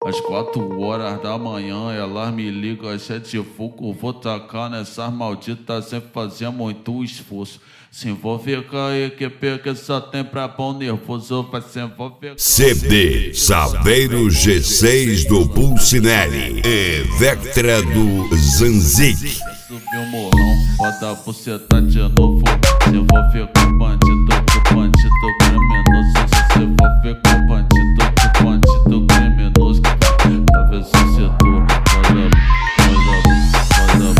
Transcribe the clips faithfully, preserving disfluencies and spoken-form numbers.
Às quatro horas da manhã elas me ligam, cheia de fogo, vou tacar nessas malditas sem fazer muito esforço. Se envolver com a equipe que só tem pra bom nervoso, vai se envolver com C D Saveiro G seis do Pulcinelli e Vectra do Zanzik. Subiu o morrão, bota a buceta de novo. Se envolver com o bandido, com o bandido criminoso. Se se envolver com o bandido, com o bandido criminoso. Talvez se setor, olha, olha, olha,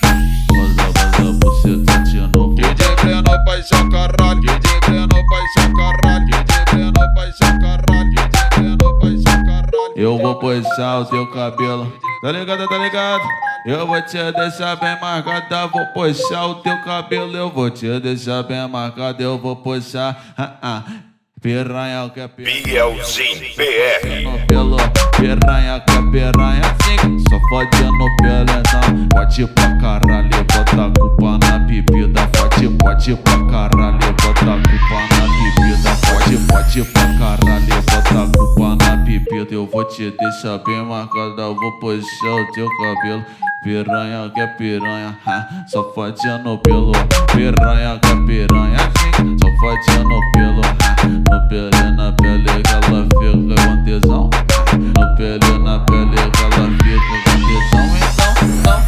olha, olha a buceta de novo. D J Breno paixão caralho, D J Breno paixão caralho, D J Breno paixão caralho, D J Breno paixão caralho. Eu vou puxar o teu cabelo, tá ligado, tá ligado? Eu vou te deixar bem marcada, vou puxar o teu cabelo. Eu vou te deixar bem marcada, eu vou puxar. Ah, ah. Piranha que é piranha, Bielzinho P R. no pelo, piranha que é piranha, sim. Só fode no pelo, então pode pra caralho, bota a culpa na bebida. Pode, pode pra caralho, bota a culpa na bebida. Pode, pode pra caralho, bota a culpa na bebida. Eu vou te deixar bem marcada, eu vou puxar o teu cabelo. Piranha que é piranha, ha, só fode no pelo. Piranha que é piranha, sim. Só fode no pelo, ha. No pele, na pele que ela fica com tesão. No pele, na pele que ela fica com tesão.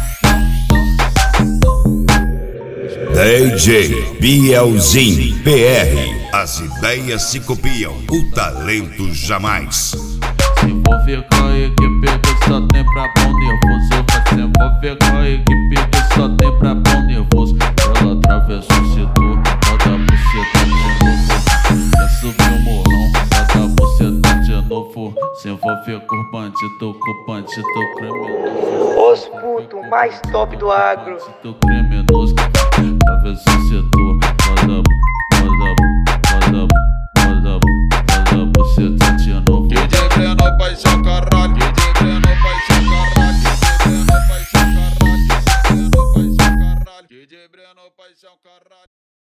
Então, não, não, não. D J Bielzinho P R. As ideias se copiam, o talento jamais. Se envolver com a equipe que só tem pra bom nervoso. Vai se envolver com a equipe que só tem pra bom nervoso. Ela atravessa o setor, roda a buceta de novo. Quer subir o morrão, roda a buceta de novo. Se envolver com o bandido, com o bandido criminoso. Os putos mais top do agro. Bandido criminoso, atravessa o setor, roda a